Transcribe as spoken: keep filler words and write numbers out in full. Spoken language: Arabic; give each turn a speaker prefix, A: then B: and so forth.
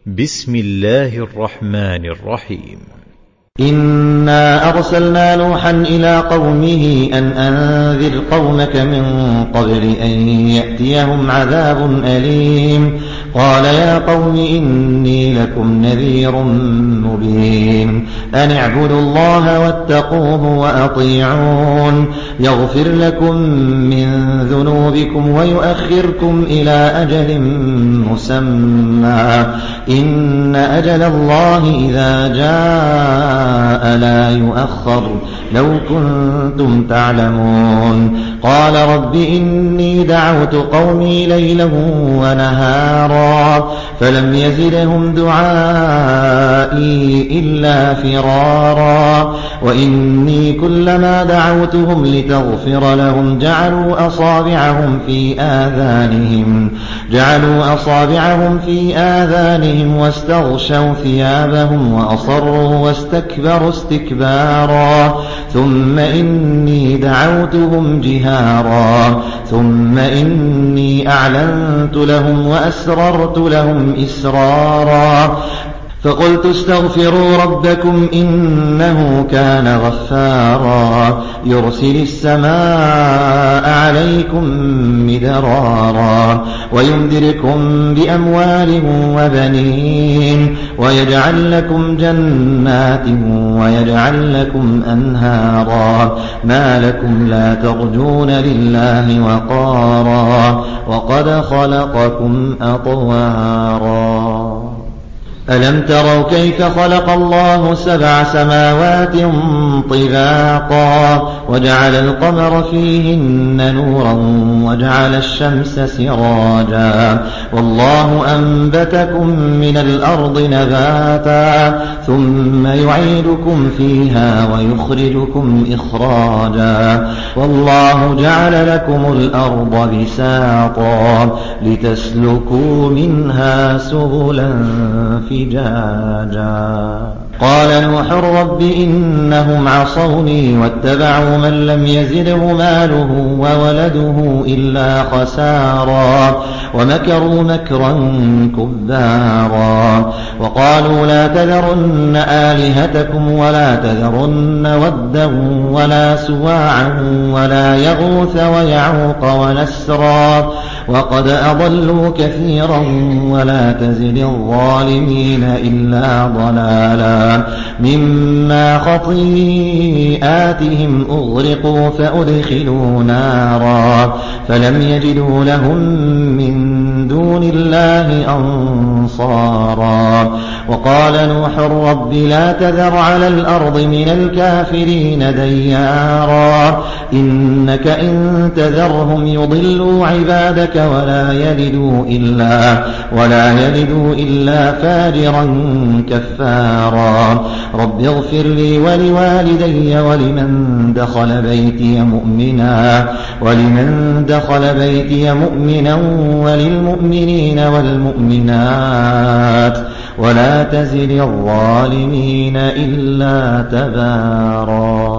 A: بسم الله الرحمن الرحيم.
B: إنا أرسلنا نوحا إلى قومه أن أنذر قومك من قبل أن يأتيهم عذاب أليم. قال يا قوم إني لكم نذير مبين أن اعبدوا الله واتقوه وأطيعون يغفر لكم من ذنوبكم ويؤخركم إلى أجل مسمى إن أجل الله إذا جاء لا يؤخر لو كنتم تعلمون. قال رب إني دعوت قومي ليلا ونهارا فلم يزدهم دعائي إلا فرارا وإني كلما دعوتهم لتغفر لهم جعلوا أصابعهم في آذانهم جعلوا أصابعهم في آذانهم واستغشوا ثيابهم وأصروا واستكبروا استكبارا ثم إني دعوتهم جهارا ثم إني أعلنت لهم وأسررت لهم إسرارا فقلت استغفروا ربكم إنه كان غفارا يرسل السماء عليكم مدرارا ويمدركم بأموال وبنين ويجعل لكم جنات ويجعل لكم أنهارا ما لكم لا ترجون لله وقارا وقد خلقكم أطوارا. ألم تروا كيف خلق الله سبع سماوات طباقا وجعل القمر فيهن نورا وجعل الشمس سراجا والله أنبتكم من الأرض نباتا ثم يعيدكم فيها ويخرجكم إخراجا والله جعل لكم الأرض بساطا لتسلكوا منها سبلا فجاجا. قال نوح رب إنهم عصوني واتبعوا من لم يزده ماله وولده إلا خسارا ومكروا مكرا كبارا وقالوا لا تذرن آلهتكم ولا تذرن ودا ولا سواعا ولا يغوث ويعوق ونسرا وقد أضلوا كثيرا ولا تزد الظالمين إلا ضلالا. مما خطيئاتهم أغرقوا فأدخلوا نارا فلم يجدوا لهم من دون الله أنصارا. وقال نوح رب لا تذر على الأرض من الكافرين ديارا إنك إن تذرهم يضلوا عبادك ولا يلدوا إلا, ولا يلدوا إلا فاجرا كفارا. رب اغفر لي ولوالدي ولمن دخل بيتي مؤمنا ولمن دخل بيتي مؤمنا وللمؤمنين والمؤمنات ولا تزد الظالمين إلا تبارا.